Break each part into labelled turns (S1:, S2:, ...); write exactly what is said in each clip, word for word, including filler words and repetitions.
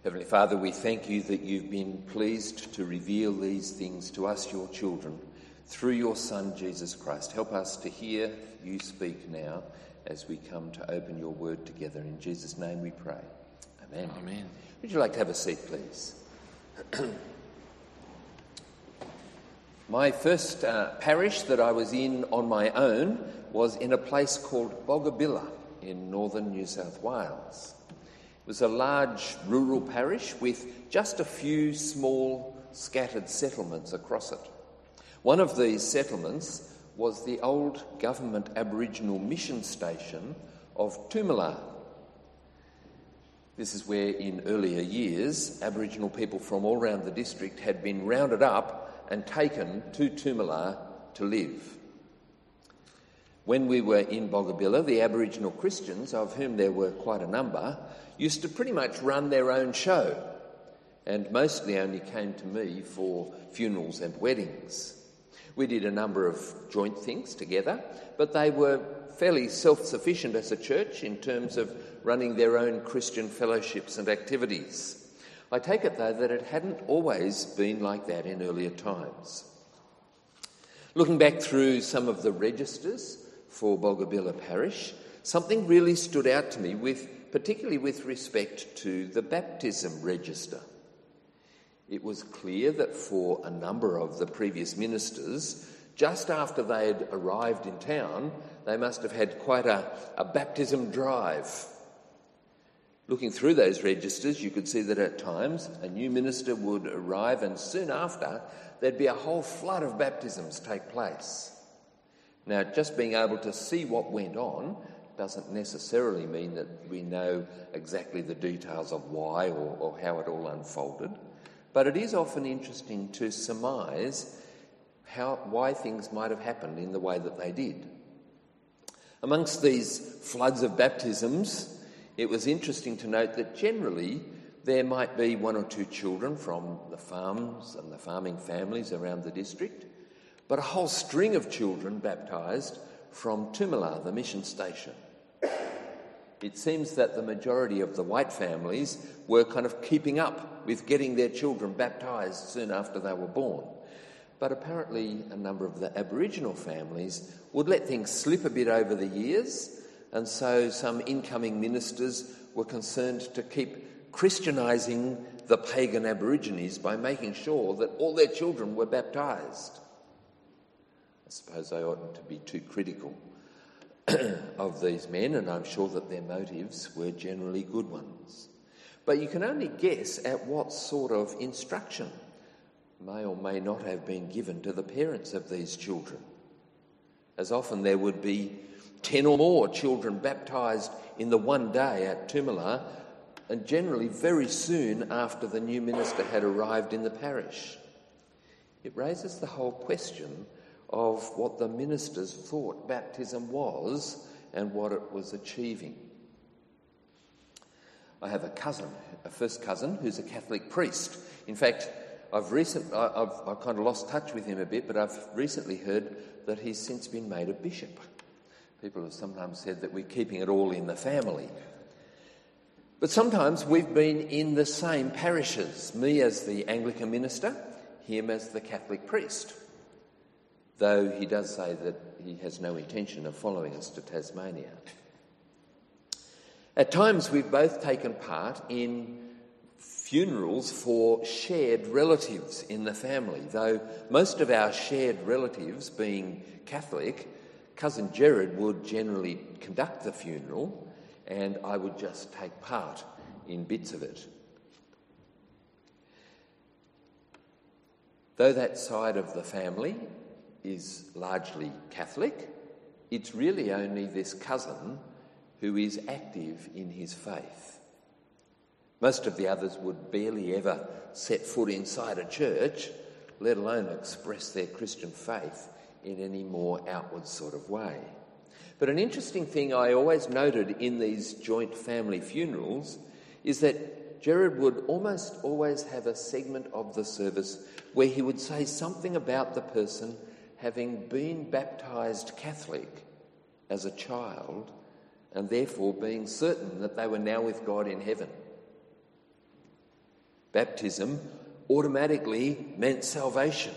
S1: Heavenly Father, we thank you that you've been pleased to reveal these things to us, your children, through your Son, Jesus Christ. Help us to hear you speak now as we come to open your word together. In Jesus' name we pray. Amen.
S2: Amen.
S1: Would you like to have a seat, please? My first uh, parish that I was in on my own was in a place called Boggabilla in northern New South Wales. It was a large rural parish with just a few small scattered settlements across it. One of these settlements was the old government Aboriginal mission station of Toomala. This is where in earlier years Aboriginal people from all around the district had been rounded up and taken to Toomala to live. When we were in Boggabilla, the Aboriginal Christians, of whom there were quite a number, used to pretty much run their own show and mostly only came to me for funerals and weddings. We did a number of joint things together, but they were fairly self-sufficient as a church in terms of running their own Christian fellowships and activities. I take it, though, that it hadn't always been like that in earlier times. Looking back through some of the registers for Boggabilla Parish, something really stood out to me, with particularly with respect to the baptism register. It was clear that for a number of the previous ministers, just after they had arrived in town, they must have had quite a, a baptism drive. Looking through those registers, you could see that at times a new minister would arrive and soon after there'd be a whole flood of baptisms take place. Now, just being able to see what went on doesn't necessarily mean that we know exactly the details of why or, or how it all unfolded, but it is often interesting to surmise how, why things might have happened in the way that they did. Amongst these floods of baptisms, it was interesting to note that generally there might be one or two children from the farms and the farming families around the district, but a whole string of children baptised from Toomala, the mission station. It seems that the majority of the white families were kind of keeping up with getting their children baptised soon after they were born. But apparently a number of the Aboriginal families would let things slip a bit over the years, and so some incoming ministers were concerned to keep Christianising the pagan Aborigines by making sure that all their children were baptised. I suppose I oughtn't to be too critical of these men, and I'm sure that their motives were generally good ones. But you can only guess at what sort of instruction may or may not have been given to the parents of these children. As often there would be ten or more children baptised in the one day at Toomala, and generally very soon after the new minister had arrived in the parish. It raises the whole question of what the ministers thought baptism was and what it was achieving. I have a cousin, a first cousin, who's a Catholic priest. In fact, I've recent, I've, I've kind of lost touch with him a bit, but I've recently heard that he's since been made a bishop. People have sometimes said that we're keeping it all in the family. But sometimes we've been in the same parishes, me as the Anglican minister, him as the Catholic priest, though he does say that he has no intention of following us to Tasmania. At times we've both taken part in funerals for shared relatives in the family, though most of our shared relatives being Catholic, Cousin Gerard would generally conduct the funeral and I would just take part in bits of it. Though that side of the family is largely Catholic, it's really only this cousin who is active in his faith. Most of the others would barely ever set foot inside a church, let alone express their Christian faith in any more outward sort of way. But an interesting thing I always noted in these joint family funerals is that Gerard would almost always have a segment of the service where he would say something about the person having been baptised Catholic as a child and therefore being certain that they were now with God in heaven. Baptism automatically meant salvation.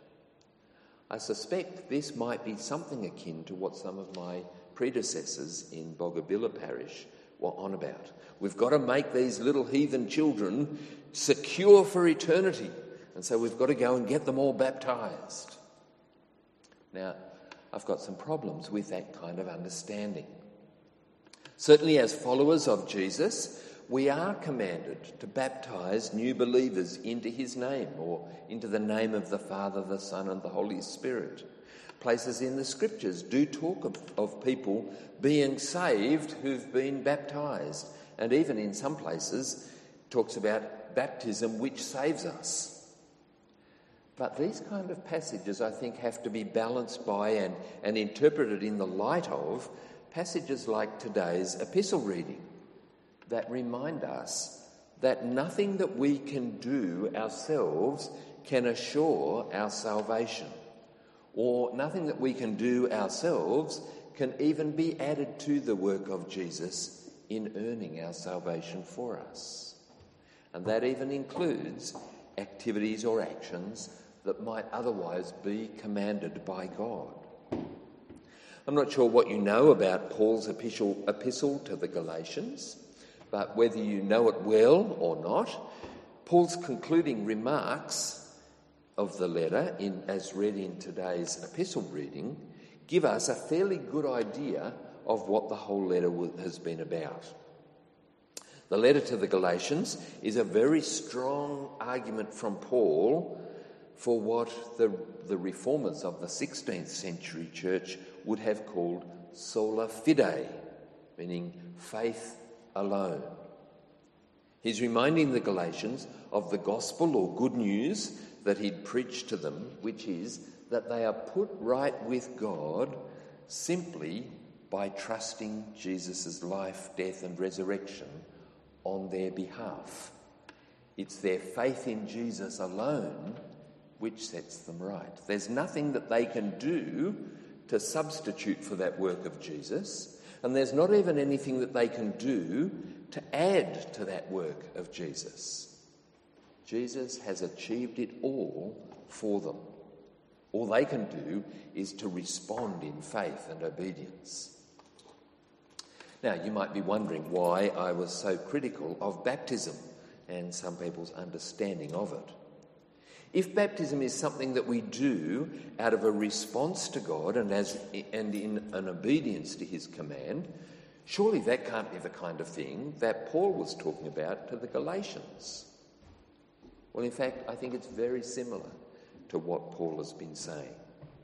S1: I suspect this might be something akin to what some of my predecessors in Bogabilla Parish were on about. We've got to make these little heathen children secure for eternity, and so we've got to go and get them all baptised. Now, I've got some problems with that kind of understanding. Certainly as followers of Jesus, we are commanded to baptise new believers into his name, or into the name of the Father, the Son and the Holy Spirit. Places in the Scriptures do talk of, of people being saved who've been baptised, and even in some places talks about baptism which saves us. But these kind of passages, I think, have to be balanced by and, and interpreted in the light of passages like today's epistle reading that remind us that nothing that we can do ourselves can assure our salvation, or nothing that we can do ourselves can even be added to the work of Jesus in earning our salvation for us. And that even includes activities or actions that might otherwise be commanded by God. I'm not sure what you know about Paul's epistle, epistle to the Galatians, but whether you know it well or not, Paul's concluding remarks of the letter, in, as read in today's epistle reading, give us a fairly good idea of what the whole letter has been about. The letter to the Galatians is a very strong argument from Paul for what the, the reformers of the sixteenth century church would have called sola fide, meaning faith alone. He's reminding the Galatians of the gospel or good news that he'd preached to them, which is that they are put right with God simply by trusting Jesus' life, death and resurrection on their behalf. It's their faith in Jesus alone which sets them right. There's nothing that they can do to substitute for that work of Jesus, and there's not even anything that they can do to add to that work of Jesus. Jesus has achieved it all for them. All they can do is to respond in faith and obedience. Now, you might be wondering why I was so critical of baptism and some people's understanding of it. If baptism is something that we do out of a response to God and as and in an obedience to his command, surely that can't be the kind of thing that Paul was talking about to the Galatians. Well, in fact, I think it's very similar to what Paul has been saying.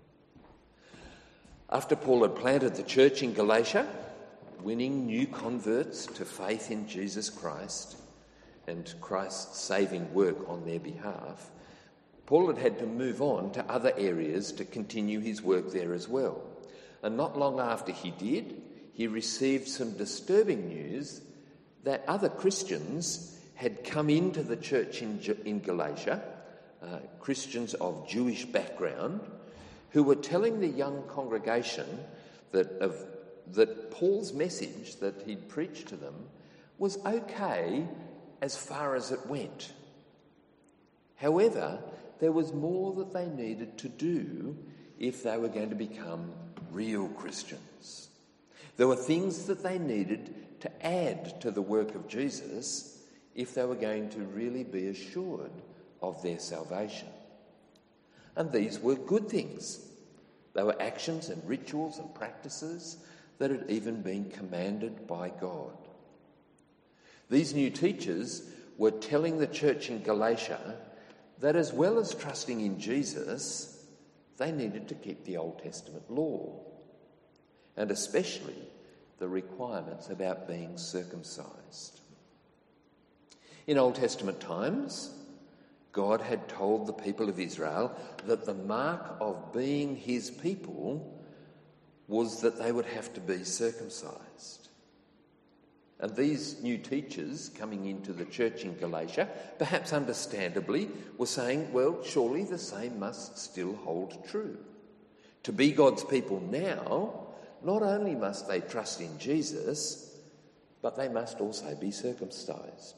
S1: After Paul had planted the church in Galatia, winning new converts to faith in Jesus Christ and Christ's saving work on their behalf, Paul had had to move on to other areas to continue his work there as well. And not long after he did, he received some disturbing news that other Christians had come into the church in, in Galatia, uh, Christians of Jewish background, who were telling the young congregation that, of, that Paul's message that he'd preached to them was okay as far as it went. However, there was more that they needed to do if they were going to become real Christians. There were things that they needed to add to the work of Jesus if they were going to really be assured of their salvation. And these were good things. They were actions and rituals and practices that had even been commanded by God. These new teachers were telling the church in Galatia that as well as trusting in Jesus, they needed to keep the Old Testament law, and especially the requirements about being circumcised. In Old Testament times, God had told the people of Israel that the mark of being his people was that they would have to be circumcised. And these new teachers coming into the church in Galatia, perhaps understandably, were saying, well, surely the same must still hold true. To be God's people now, not only must they trust in Jesus, but they must also be circumcised.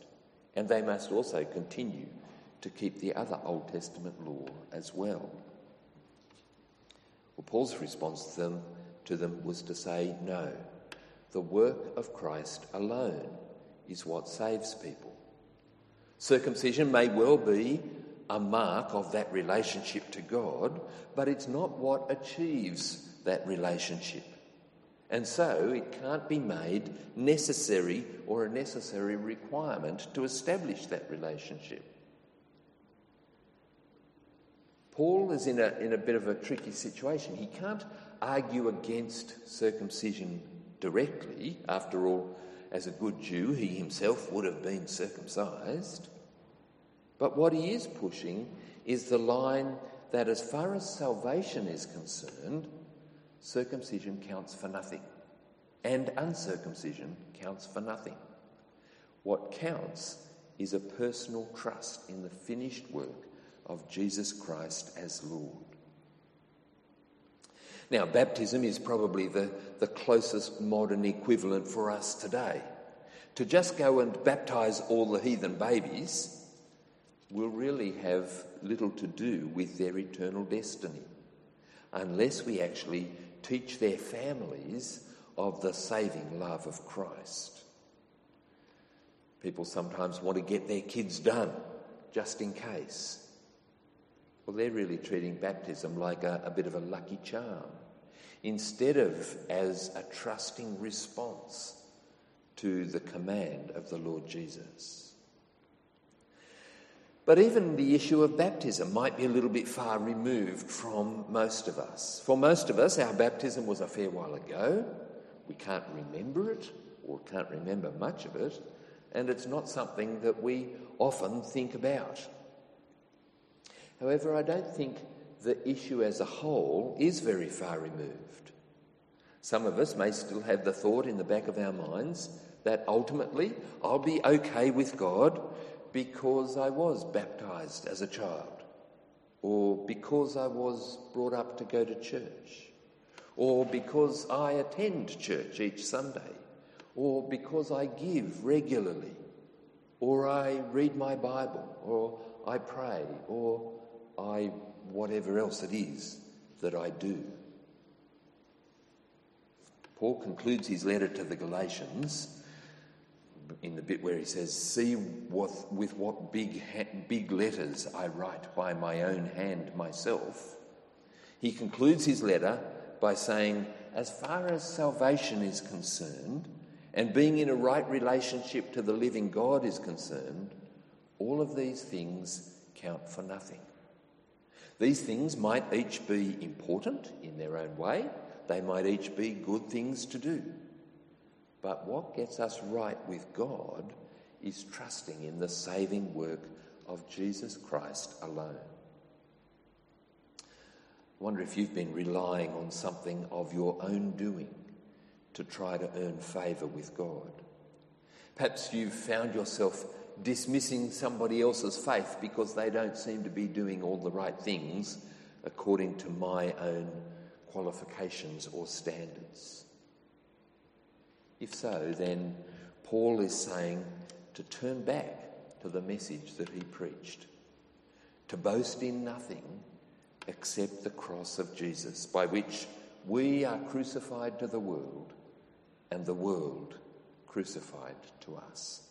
S1: and they must also continue to keep the other Old Testament law as well. Well, Paul's response to them, to them was to say, no, the work of Christ alone is what saves people. Circumcision may well be a mark of that relationship to God, but it's not what achieves that relationship. And so it can't be made necessary or a necessary requirement to establish that relationship. Paul is in a, in a bit of a tricky situation. He can't argue against circumcision directly. After all, as a good Jew, he himself would have been circumcised. But what he is pushing is the line that as far as salvation is concerned, circumcision counts for nothing, and uncircumcision counts for nothing. What counts is a personal trust in the finished work of Jesus Christ as Lord. Now, baptism is probably the, the closest modern equivalent for us today. To just go and baptise all the heathen babies will really have little to do with their eternal destiny, unless we actually teach their families of the saving love of Christ. People sometimes want to get their kids done, just in case. Well, they're really treating baptism like a, a bit of a lucky charm, instead of as a trusting response to the command of the Lord Jesus. But even the issue of baptism might be a little bit far removed from most of us. For most of us, our baptism was a fair while ago. We can't remember it, or can't remember much of it, and it's not something that we often think about. However, I don't think the issue as a whole is very far removed. Some of us may still have the thought in the back of our minds that ultimately I'll be okay with God because I was baptised as a child, or because I was brought up to go to church, or because I attend church each Sunday, or because I give regularly, or I read my Bible, or I pray, or I whatever else it is that I do. Paul concludes his letter to the Galatians in the bit where he says, see what, with what big, big letters I write by my own hand myself. He concludes his letter by saying, as far as salvation is concerned, and being in a right relationship to the living God is concerned, all of these things count for nothing. These things might each be important in their own way. They might each be good things to do. But what gets us right with God is trusting in the saving work of Jesus Christ alone. I wonder if you've been relying on something of your own doing to try to earn favour with God. Perhaps you've found yourself dismissing somebody else's faith because they don't seem to be doing all the right things according to my own qualifications or standards. If so, then Paul is saying to turn back to the message that he preached, to boast in nothing except the cross of Jesus, by which we are crucified to the world and the world crucified to us.